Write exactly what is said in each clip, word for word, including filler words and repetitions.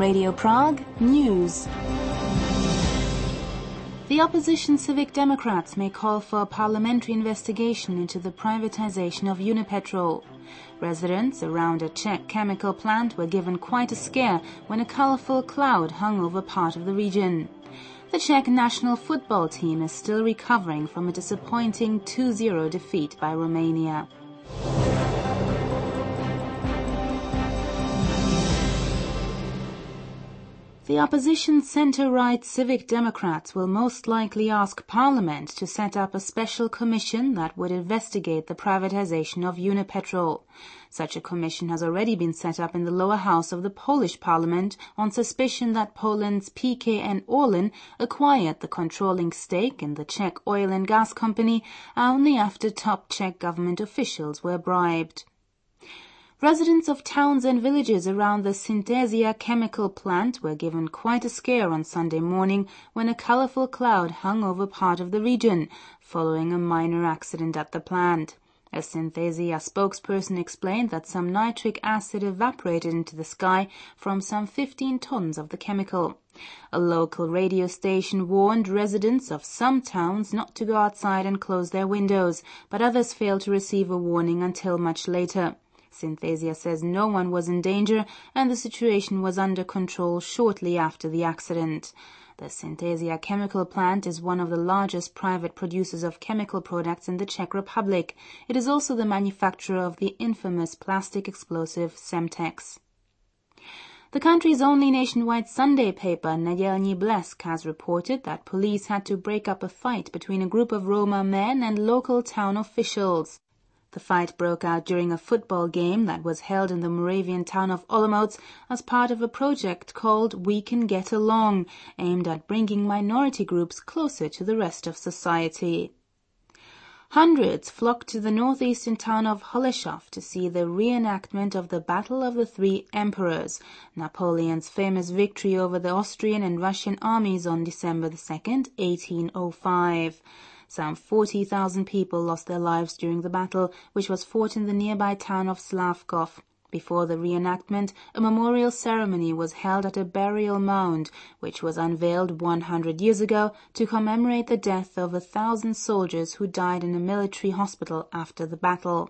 Radio Prague News. The opposition Civic Democrats may call for a parliamentary investigation into the privatization of Unipetrol. Residents around a Czech chemical plant were given quite a scare when a colourful cloud hung over part of the region. The Czech national football team is still recovering from a disappointing two zero defeat by Romania. The opposition centre-right Civic Democrats will most likely ask Parliament to set up a special commission that would investigate the privatization of Unipetrol. Such a commission has already been set up in the lower house of the Polish Parliament on suspicion that Poland's P K N Orlen acquired the controlling stake in the Czech oil and gas company only after top Czech government officials were bribed. Residents of towns and villages around the Synthesia chemical plant were given quite a scare on Sunday morning when a colourful cloud hung over part of the region, following a minor accident at the plant. A Synthesia spokesperson explained that some nitric acid evaporated into the sky from some fifteen tons of the chemical. A local radio station warned residents of some towns not to go outside and close their windows, but others failed to receive a warning until much later. Synthesia says no one was in danger and the situation was under control shortly after the accident. The Synthesia chemical plant is one of the largest private producers of chemical products in the Czech Republic. It is also the manufacturer of the infamous plastic explosive Semtex. The country's only nationwide Sunday paper, Nedělní Blesk, has reported that police had to break up a fight between a group of Roma men and local town officials. The fight broke out during a football game that was held in the Moravian town of Olomouc as part of a project called We Can Get Along, aimed at bringing minority groups closer to the rest of society. Hundreds flocked to the northeastern town of Holešov to see the reenactment of the Battle of the Three Emperors, Napoleon's famous victory over the Austrian and Russian armies on December the second, eighteen oh five. Some forty thousand people lost their lives during the battle, which was fought in the nearby town of Slavkov. Before the reenactment, a memorial ceremony was held at a burial mound, which was unveiled one hundred years ago to commemorate the death of a thousand soldiers who died in a military hospital after the battle.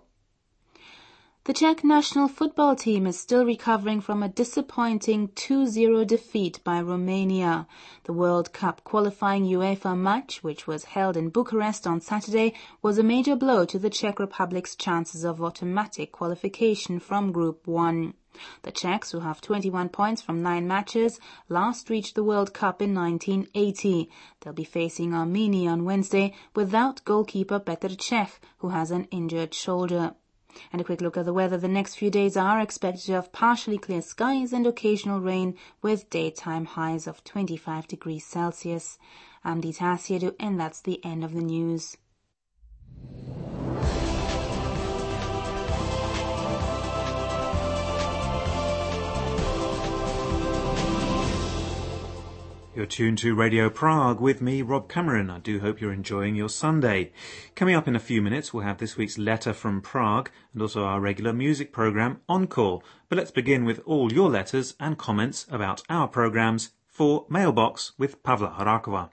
The Czech national football team is still recovering from a disappointing two zero defeat by Romania. The World Cup qualifying UEFA match, which was held in Bucharest on Saturday, was a major blow to the Czech Republic's chances of automatic qualification from Group one. The Czechs, who have twenty-one points from nine matches, last reached the World Cup in nineteen eighty. They'll be facing Armenia on Wednesday without goalkeeper Petr Cech, who has an injured shoulder. And a quick look at the weather. The next few days are expected to have partially clear skies and occasional rain with daytime highs of twenty-five degrees Celsius. I'm Dita Asiedu, and that's the end of the news. You're tuned to Radio Prague with me, Rob Cameron. I do hope you're enjoying your Sunday. Coming up in a few minutes, we'll have this week's Letter from Prague and also our regular music programme, Encore. But let's begin with all your letters and comments about our programmes for Mailbox with Pavla Harakova.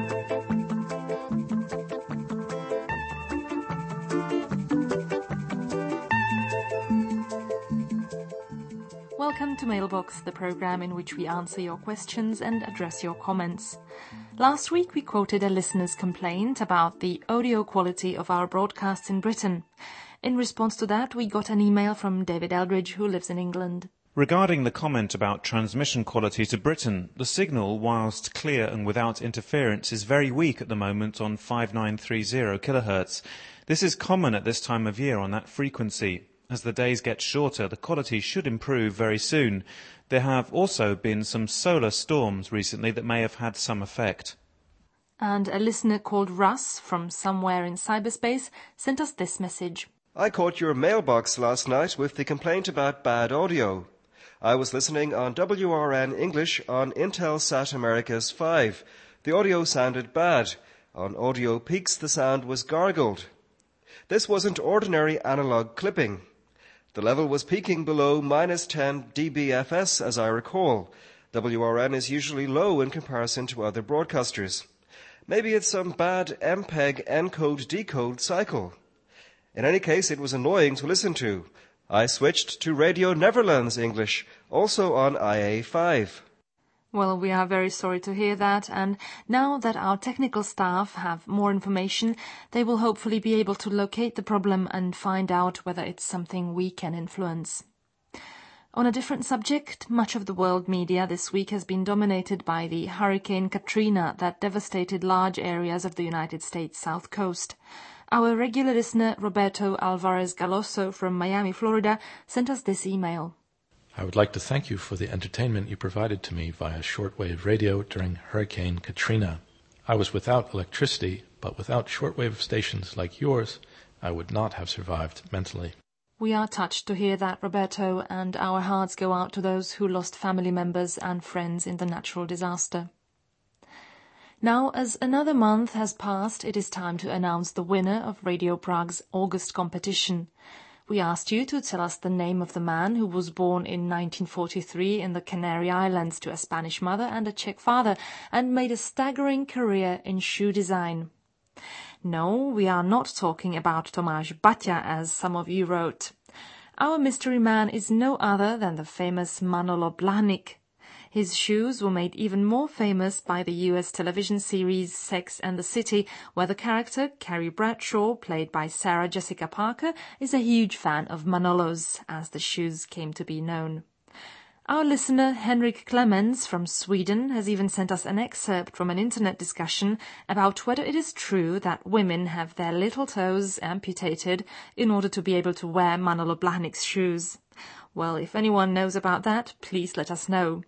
Welcome to Mailbox, the program in which we answer your questions and address your comments. Last week we quoted a listener's complaint about the audio quality of our broadcasts in Britain. In response to that, we got an email from David Eldridge, who lives in England. Regarding the comment about transmission quality to Britain, the signal, whilst clear and without interference, is very weak at the moment on five nine three zero kilohertz. This is common at this time of year on that frequency. As the days get shorter, the quality should improve very soon. There have also been some solar storms recently that may have had some effect. And a listener called Russ from somewhere in cyberspace sent us this message. I caught your mailbox last night with the complaint about bad audio. I was listening on W R N English on Intelsat Americas five. The audio sounded bad. On Audio Peaks the sound was gargled. This wasn't ordinary analog clipping. The level was peaking below minus ten decibels, as I recall. W R N is usually low in comparison to other broadcasters. Maybe it's some bad M P E G encode-decode cycle. In any case, it was annoying to listen to. I switched to Radio Netherlands English, also on I A five. Well, we are very sorry to hear that, and now that our technical staff have more information, they will hopefully be able to locate the problem and find out whether it's something we can influence. On a different subject, much of the world media this week has been dominated by the Hurricane Katrina that devastated large areas of the United States South Coast. Our regular listener, Roberto Alvarez Galoso from Miami, Florida, sent us this email. I would like to thank you for the entertainment you provided to me via shortwave radio during Hurricane Katrina. I was without electricity, but without shortwave stations like yours, I would not have survived mentally. We are touched to hear that, Roberto, and our hearts go out to those who lost family members and friends in the natural disaster. Now, as another month has passed, it is time to announce the winner of Radio Prague's August competition. We asked you to tell us the name of the man who was born in nineteen forty-three in the Canary Islands to a Spanish mother and a Czech father and made a staggering career in shoe design. No, we are not talking about Tomáš Baťa, as some of you wrote. Our mystery man is no other than the famous Manolo Blahnik. His shoes were made even more famous by the U S television series Sex and the City, where the character Carrie Bradshaw, played by Sarah Jessica Parker, is a huge fan of Manolos, as the shoes came to be known. Our listener Henrik Clemens from Sweden has even sent us an excerpt from an internet discussion about whether it is true that women have their little toes amputated in order to be able to wear Manolo Blahnik's shoes. Well, if anyone knows about that, please let us know.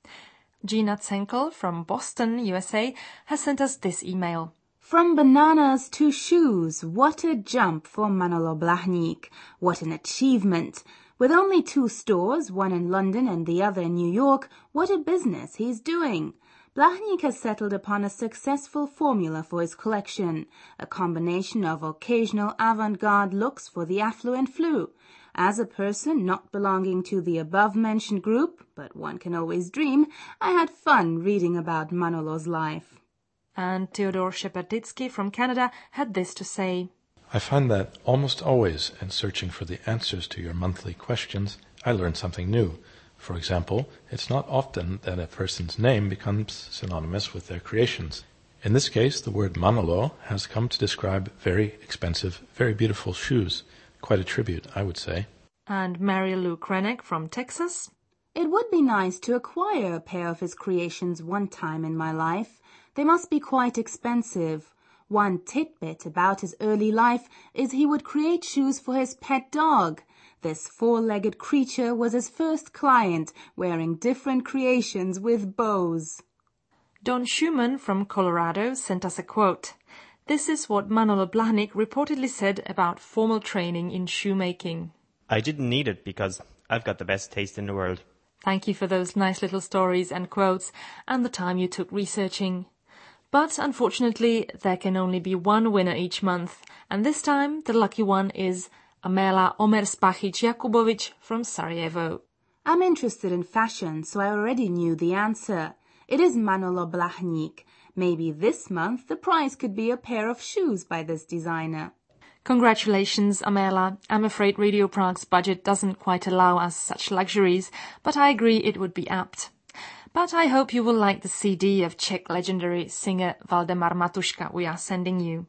Gina Zenkel from Boston, U S A, has sent us this email. From bananas to shoes, what a jump for Manolo Blahnik. What an achievement. With only two stores, one in London and the other in New York, what a business he's doing. Blahnik has settled upon a successful formula for his collection, a combination of occasional avant-garde looks for the affluent few. As a person not belonging to the above-mentioned group, but one can always dream, I had fun reading about Manolo's life. And Theodore Sheparditsky from Canada had this to say. I find that almost always, in searching for the answers to your monthly questions, I learn something new. For example, it's not often that a person's name becomes synonymous with their creations. In this case, the word Manolo has come to describe very expensive, very beautiful shoes. Quite a tribute, I would say. And Mary Lou Krenek from Texas. It would be nice to acquire a pair of his creations one time in my life. They must be quite expensive. One tidbit about his early life is he would create shoes for his pet dog. This four-legged creature was his first client, wearing different creations with bows. Don Schumann from Colorado sent us a quote. This is what Manolo Blahnik reportedly said about formal training in shoemaking. I didn't need it because I've got the best taste in the world. Thank you for those nice little stories and quotes and the time you took researching. But unfortunately, there can only be one winner each month, and this time the lucky one is Amela Omerspachic-Jakubovic from Sarajevo. I'm interested in fashion, so I already knew the answer. It is Manolo Blahnik. Maybe this month the prize could be a pair of shoes by this designer. Congratulations, Amela. I'm afraid Radio Prague's budget doesn't quite allow us such luxuries, but I agree it would be apt. But I hope you will like the C D of Czech legendary singer Valdemar Matuška we are sending you.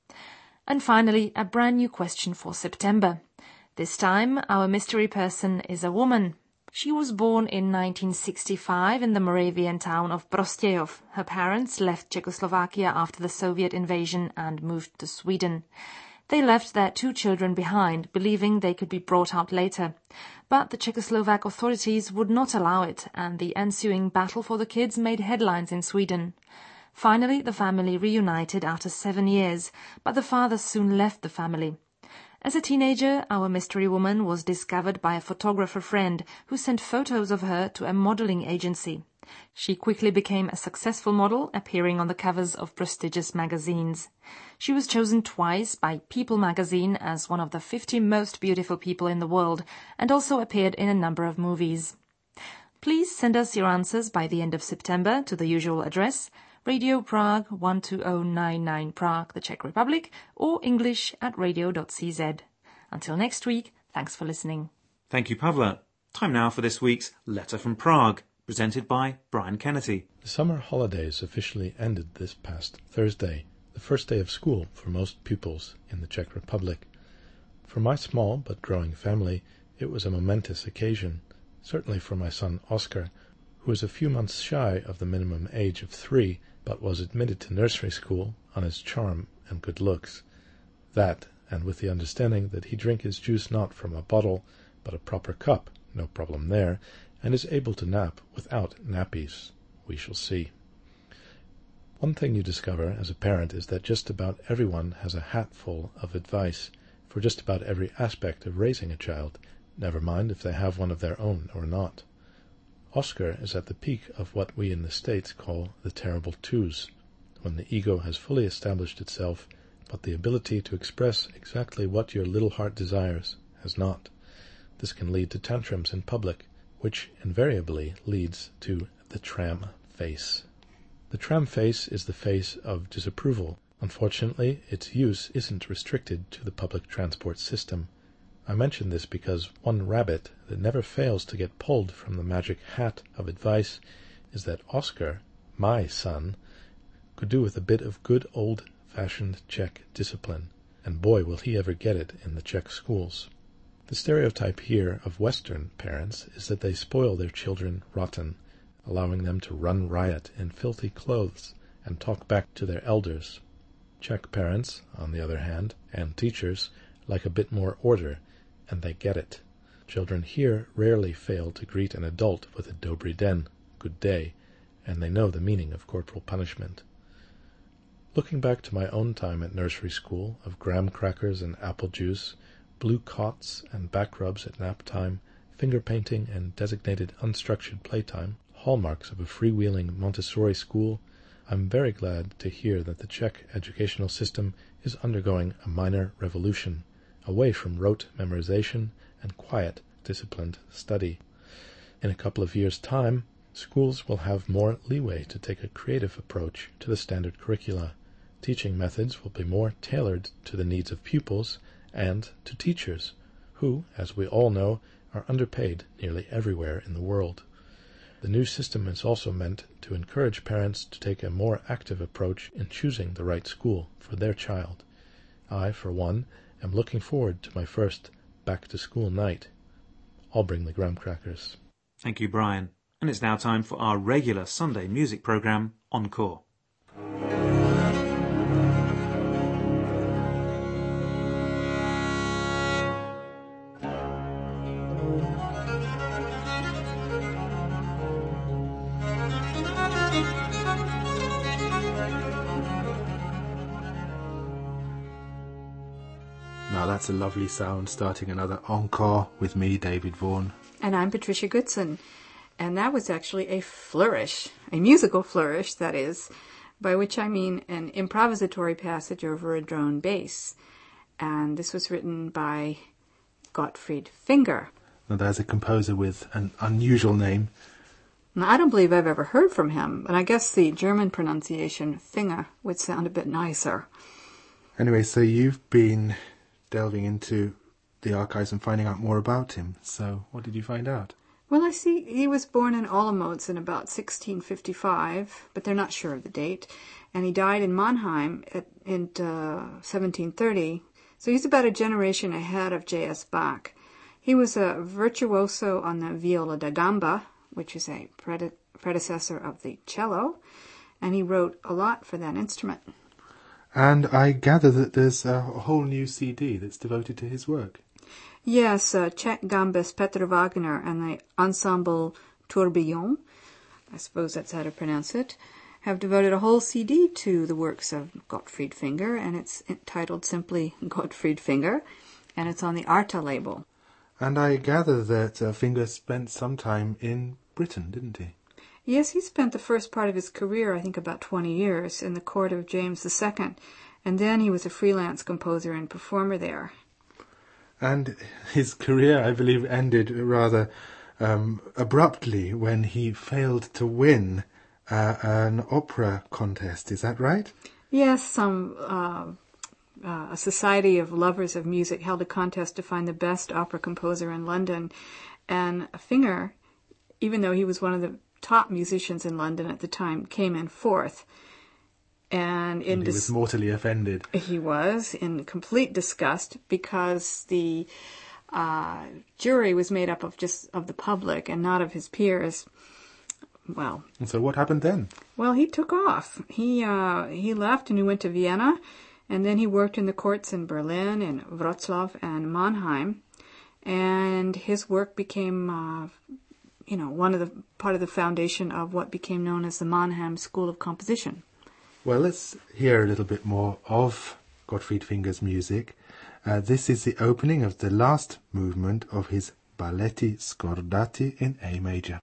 And finally, a brand new question for September. This time, our mystery person is a woman. She was born in nineteen sixty-five in the Moravian town of Prostějov. Her parents left Czechoslovakia after the Soviet invasion and moved to Sweden. They left their two children behind, believing they could be brought out later. But the Czechoslovak authorities would not allow it, and the ensuing battle for the kids made headlines in Sweden. Finally, the family reunited after seven years, but the father soon left the family. As a teenager, our mystery woman was discovered by a photographer friend who sent photos of her to a modeling agency. She quickly became a successful model, appearing on the covers of prestigious magazines. She was chosen twice by People magazine as one of the fifty most beautiful people in the world, and also appeared in a number of movies. Please send us your answers by the end of September to the usual address, Radio Prague one two zero nine nine Prague, the Czech Republic, or English at radio dot c z. Until next week, thanks for listening. Thank you, Pavla. Time now for this week's Letter from Prague, presented by Brian Kennedy. The summer holidays officially ended this past Thursday, the first day of school for most pupils in the Czech Republic. For my small but growing family, it was a momentous occasion, certainly for my son Oscar, who is a few months shy of the minimum age of three, but was admitted to nursery school on his charm and good looks. That, and with the understanding that he drink his juice not from a bottle, but a proper cup, no problem there, and is able to nap without nappies. We shall see. One thing you discover as a parent is that just about everyone has a hatful of advice for just about every aspect of raising a child, never mind if they have one of their own or not. Oscar is at the peak of what we in the States call the terrible twos, when the ego has fully established itself, but the ability to express exactly what your little heart desires has not. This can lead to tantrums in public, which invariably leads to the tram face. The tram face is the face of disapproval. Unfortunately, its use isn't restricted to the public transport system. I mention this because one rabbit that never fails to get pulled from the magic hat of advice is that Oscar, my son, could do with a bit of good old-fashioned Czech discipline, and boy will he ever get it in the Czech schools. The stereotype here of Western parents is that they spoil their children rotten, allowing them to run riot in filthy clothes and talk back to their elders. Czech parents, on the other hand, and teachers, like a bit more order, and they get it. Children here rarely fail to greet an adult with a dobry den, good day, and they know the meaning of corporal punishment. Looking back to my own time at nursery school, of graham crackers and apple juice, blue cots and back rubs at nap time, finger painting and designated unstructured playtime, hallmarks of a freewheeling Montessori school, I'm very glad to hear that the Czech educational system is undergoing a minor revolution, away from rote memorization and quiet, disciplined study. In a couple of years' time, schools will have more leeway to take a creative approach to the standard curricula. Teaching methods will be more tailored to the needs of pupils and to teachers, who, as we all know, are underpaid nearly everywhere in the world. The new system is also meant to encourage parents to take a more active approach in choosing the right school for their child. I, for one, am looking forward to my first back-to-school night. I'll bring the graham crackers. Thank you, Brian. And it's now time for our regular Sunday music programme, Encore. Now that's a lovely sound, starting another Encore with me, David Vaughan. And I'm Patricia Goodson. And that was actually a flourish, a musical flourish, that is, by which I mean an improvisatory passage over a drone bass. And this was written by Gottfried Finger. Now there's a composer with an unusual name. Now, I don't believe I've ever heard from him, and I guess the German pronunciation, Finger, would sound a bit nicer. Anyway, so you've been delving into the archives and finding out more about him. So what did you find out? Well, I see he was born in Olomouc in about sixteen fifty-five, but they're not sure of the date. And he died in Mannheim at, in uh, seventeen thirty. So he's about a generation ahead of J S Bach. He was a virtuoso on the viola da gamba, which is a prede- predecessor of the cello, and he wrote a lot for that instrument. And I gather that there's a whole new C D that's devoted to his work. Yes, uh, Czech gambist Petr Wagner and the Ensemble Tourbillon, I suppose that's how to pronounce it, have devoted a whole C D to the works of Gottfried Finger, and it's entitled simply Gottfried Finger, and it's on the Arta label. And I gather that uh, Finger spent some time in Britain, didn't he? Yes, he spent the first part of his career, I think about twenty years, in the court of James the Second, and then he was a freelance composer and performer there. And his career, I believe, ended rather um, abruptly when he failed to win uh, an opera contest. Is that right? Yes, some uh, uh, a society of lovers of music held a contest to find the best opera composer in London, and Finger, even though he was one of the top musicians in London at the time, came in fourth. And, in and he dis- was mortally offended. He was in complete disgust because the uh, jury was made up of just of the public and not of his peers. Well, and so what happened then? Well, he took off. He uh, he left and he went to Vienna, and then he worked in the courts in Berlin, in Wrocław, and Mannheim, and his work became, uh, you know, one of the part of the foundation of what became known as the Mannheim School of Composition. Well, let's hear a little bit more of Gottfried Finger's music. Uh, this is the opening of the last movement of his Balletti Scordati in A major.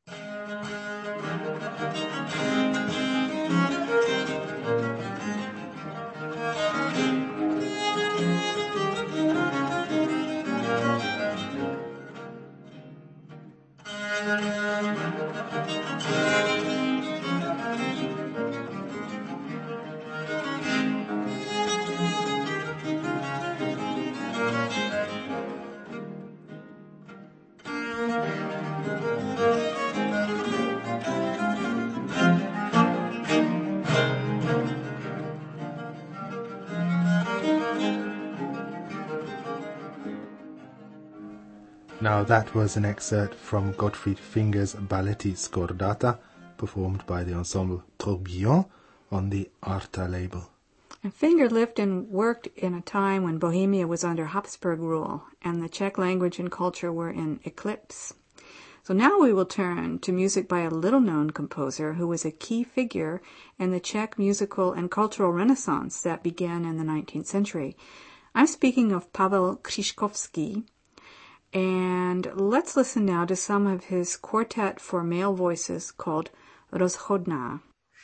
Now that was an excerpt from Gottfried Finger's Balletti Scordata, performed by the ensemble Tourbillon on the Arta label. And Finger lived and worked in a time when Bohemia was under Habsburg rule, and the Czech language and culture were in eclipse. So now we will turn to music by a little-known composer who was a key figure in the Czech musical and cultural renaissance that began in the nineteenth century. I'm speaking of Pavel Křižkovský, and let's listen now to some of his quartet for male voices called Rozhodná.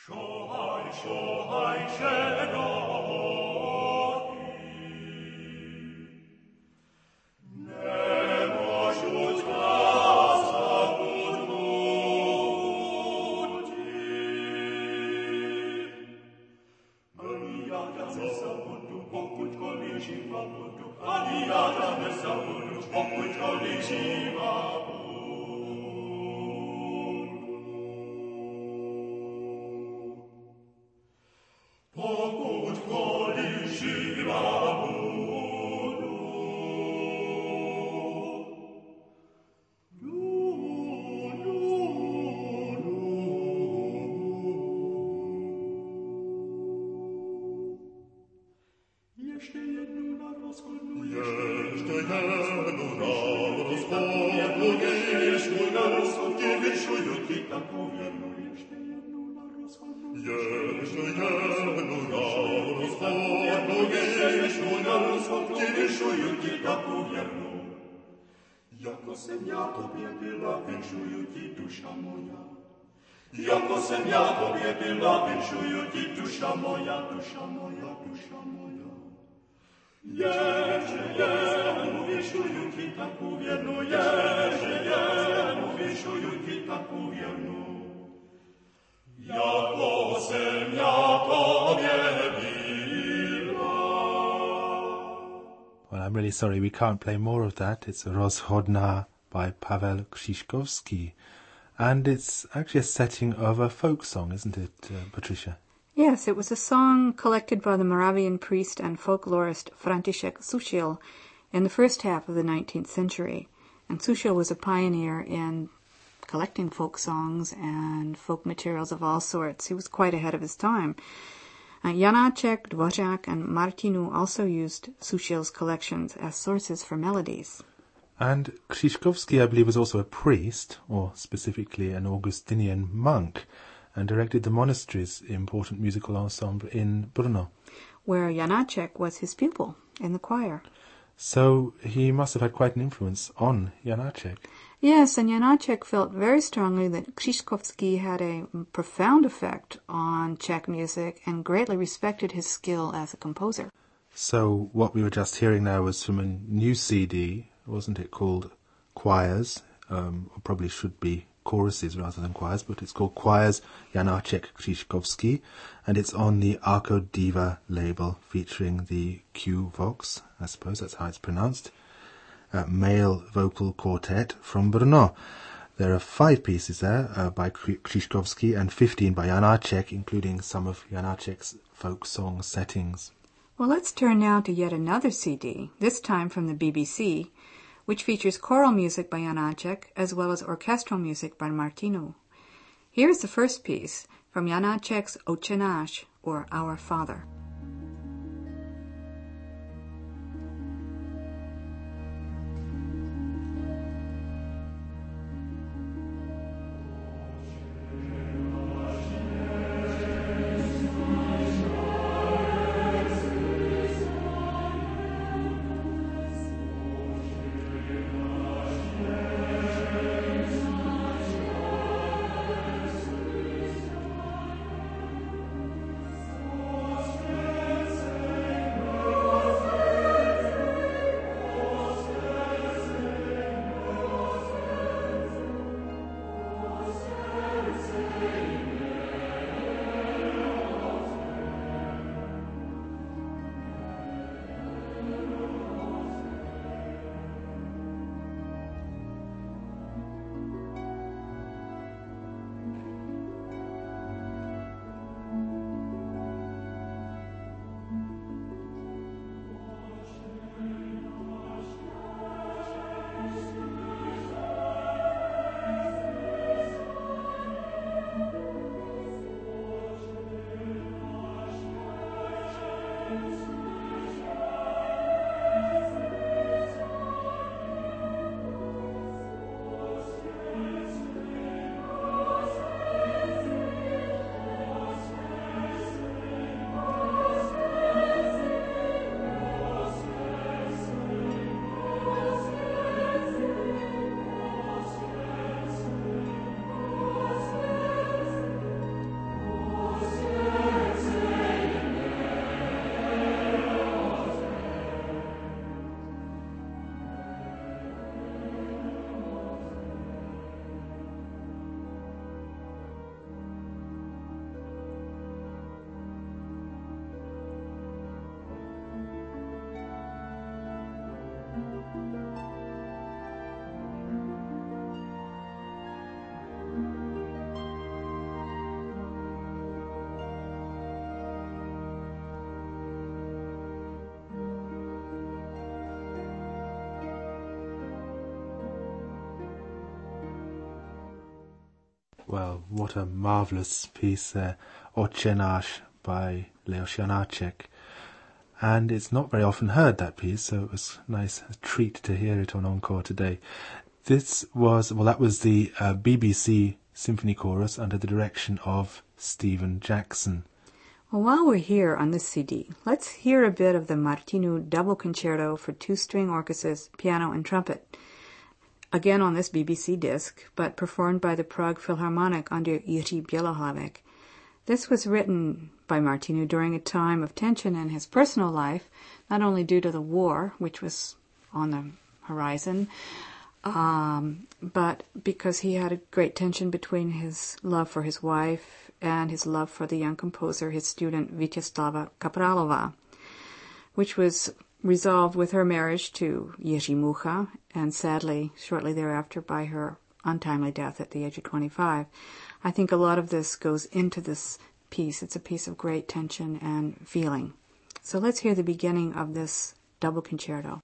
Jako jsem já tobě byla, vinšuju ti duša moja. Jako jsem já tobě byla, vinšuju ti duša moja, duša moja, duša moja. Ježe, jenu, vinšuju ti taku věrnu, ježe, jenu, vinšuju ti taku věrnu. Jako jsem já tobě byla. Well, I'm really sorry we can't play more of that. It's Rozhodná by Pavel Křižkovský. And it's actually a setting of a folk song, isn't it, uh, Patricia? Yes, it was a song collected by the Moravian priest and folklorist František Sušil in the first half of the nineteenth century. And Sušil was a pioneer in collecting folk songs and folk materials of all sorts. He was quite ahead of his time. Uh, Janáček, Dvořák, and Martinů also used Sušil's collections as sources for melodies. And Křižkovský, I believe, was also a priest, or specifically an Augustinian monk, and directed the monastery's important musical ensemble in Brno, where Janáček was his pupil in the choir. So he must have had quite an influence on Janáček. Yes, and Janáček felt very strongly that Křižkovský had a profound effect on Czech music and greatly respected his skill as a composer. So what we were just hearing now was from a new C D, wasn't it, called Choirs, um, or probably should be choruses rather than choirs, but it's called Choirs Janacek Krzyzkowski, and it's on the Arco Diva label featuring the Q Vox, I suppose that's how it's pronounced, uh, male vocal quartet from Brno. There are five pieces there uh, by Krzyzkowski and fifteen by Janacek, including some of Janacek's folk song settings. Well, let's turn now to yet another C D, this time from the B B C, which features choral music by Janacek as well as orchestral music by Martinu. Here's the first piece from Janacek's Otče náš, or Our Father. Well, what a marvellous piece there, Otče náš by Leos Janacek. And it's not very often heard, that piece, so it was a nice treat to hear it on Encore today. This was, well, that was the uh, B B C Symphony Chorus under the direction of Stephen Jackson. Well, while we're here on this C D, let's hear a bit of the Martinu Double Concerto for two-string orchestras, piano and trumpet. Again on this B B C disc, but performed by the Prague Philharmonic under Jiří Bělohlavek. This was written by Martinu during a time of tension in his personal life, not only due to the war, which was on the horizon, um, but because he had a great tension between his love for his wife and his love for the young composer, his student Vítězslava Kapralova, which was resolved with her marriage to Jiří Mucha, and sadly, shortly thereafter, by her untimely death at the age of twenty-five. I think a lot of this goes into this piece. It's a piece of great tension and feeling. So let's hear the beginning of this double concerto.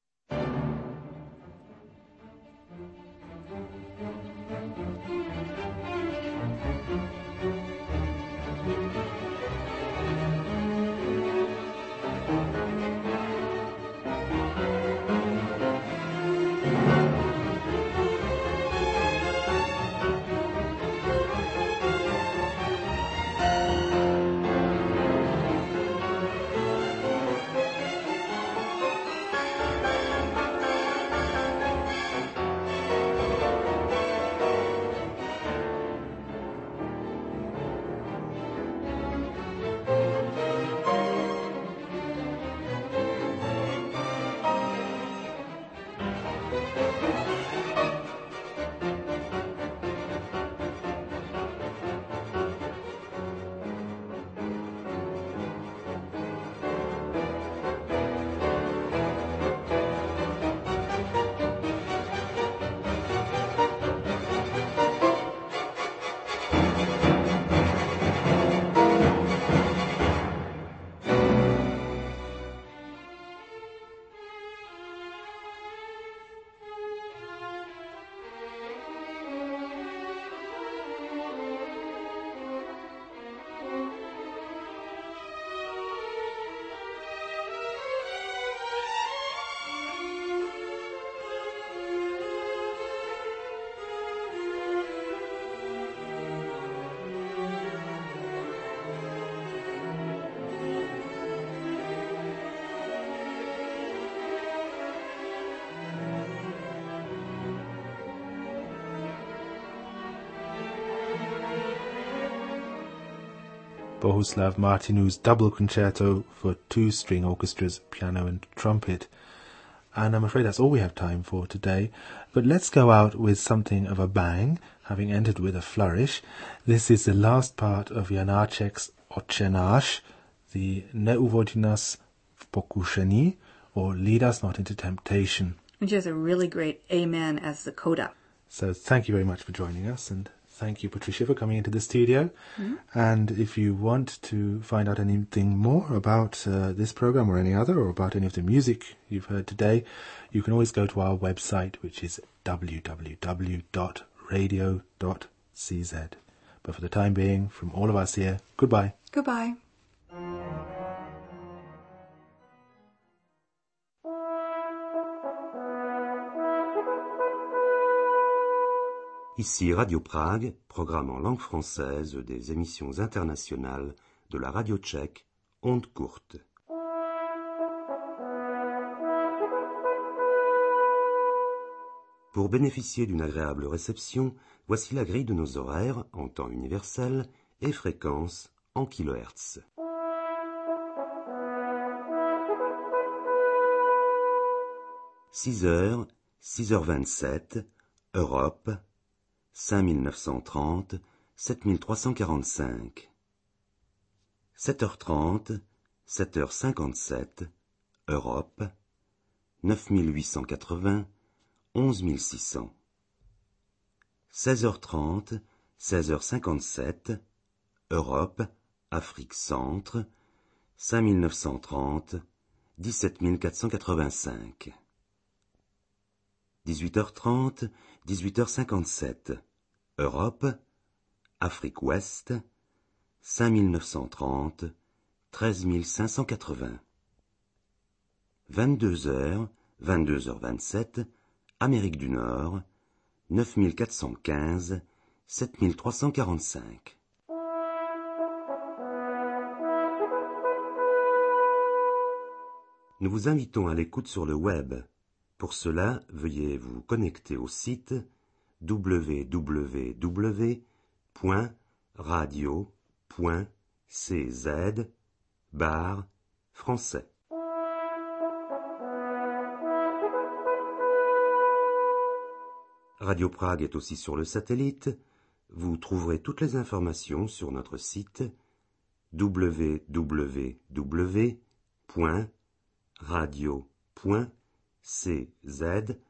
Bohuslav Martinu's double concerto for two-string orchestras, piano and trumpet. And I'm afraid that's all we have time for today. But let's go out with something of a bang, having ended with a flourish. This is the last part of Janacek's Otče náš, the Neuvodi nás v pokušení, or Lead Us Not into Temptation. Which has a really great amen as the coda. So thank you very much for joining us, and thank you, Patricia, for coming into the studio. Mm-hmm. And if you want to find out anything more about uh, this program or any other, or about any of the music you've heard today, you can always go to our website, which is w w w dot radio dot c z. But for the time being, from all of us here, goodbye. Goodbye. Ici Radio Prague, programme en langue française des émissions internationales de la radio tchèque, Ondes courtes. Pour bénéficier d'une agréable réception, voici la grille de nos horaires en temps universel et fréquence en kilohertz. six heures, six heures vingt-sept, Europe, cinq mille neuf cent trente, sept mille trois cent quarante-cinq. sept heures trente, sept heures cinquante-sept, Europe, neuf mille huit cent quatre-vingts, onze mille six cents. seize heures trente, seize heures cinquante-sept, Europe, Afrique centre, cinq mille neuf cent trente, dix-sept mille quatre cent quatre-vingt-cinq. dix-huit heures trente, dix-huit heures cinquante-sept, Europe, Afrique ouest, cinq mille neuf cent trente, treize mille cinq cent quatre-vingts. vingt-deux heures, vingt-deux heures vingt-sept, Amérique du Nord, neuf mille quatre cent quinze, sept mille trois cent quarante-cinq. Nous vous invitons à l'écoute sur le web. Pour cela, veuillez vous connecter au site w w w point radio point c z barre français. Radio Prague est aussi sur le satellite. Vous trouverez toutes les informations sur notre site w w w point radio point c z